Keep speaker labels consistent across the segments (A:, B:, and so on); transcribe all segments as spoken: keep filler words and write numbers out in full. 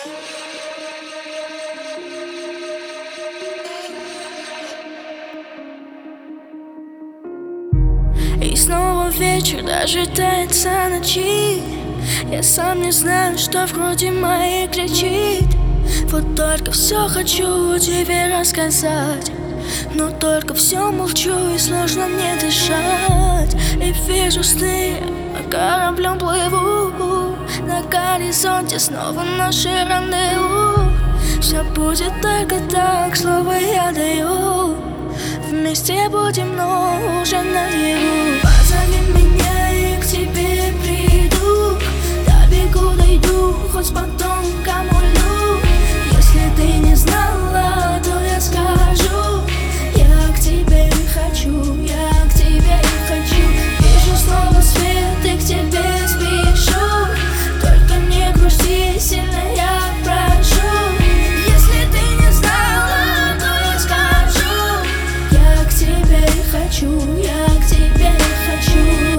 A: И снова вечер дожидается ночи. Я сам не знаю, что в груди моей кричит. Вот только все хочу тебе рассказать, но только все молчу и сложно мне дышать. И вижу сны, по кораблям плыву, на горизонте снова наше рандеву. Все будет только так, слово я даю. Вместе будем, но уже наяву. Позови меня, и к тебе приду. Добегу, дойду, хоть потом кому льну. Если ты не знала, то я скажу. Я к тебе хочу, я к тебе хочу. Вижу снова свет, и к тебе спешу. Только не грусти, сильно я прошу. Если ты не знала, то я скажу. Я к тебе хочу, я к тебе хочу.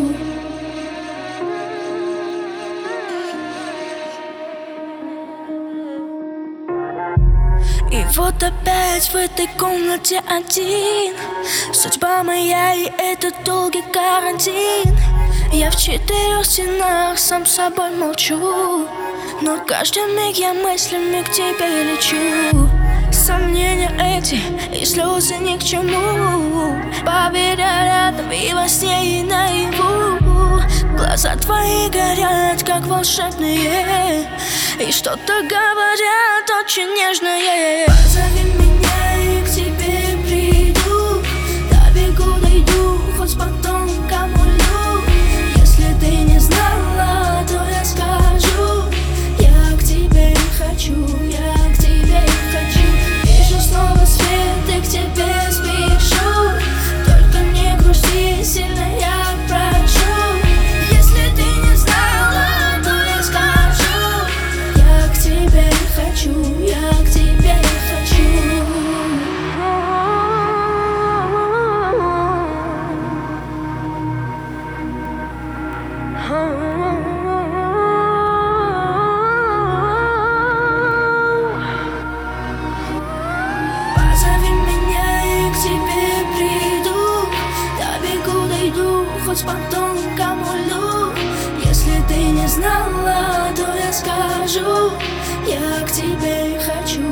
A: И вот опять в этой комнате один. Судьба моя и этот долгий карантин. Я в четырех стенах сам с собой молчу, но каждый миг я мыслями к тебе лечу. Сомнения эти и слезы ни к чему. Поверь, я рядом и во сне, и наяву. Глаза твои горят, как волшебные, и что-то говорят очень нежное. Позови меня, и к тебе приду. Добегу, дойду, хоть потом кому льну. Если ты не знала, то я скажу. Я к тебе хочу, я к тебе хочу. Вижу снова свет, и к тебе спешу. Только не грусти, сильно я прошу. Если ты не знала, то я скажу. Я к тебе хочу, я к тебе хочу. Позови меня, и к тебе приду. Добегу, дойду, хоть потом кому льну. Если ты не знала, то я скажу. Я к тебе хочу.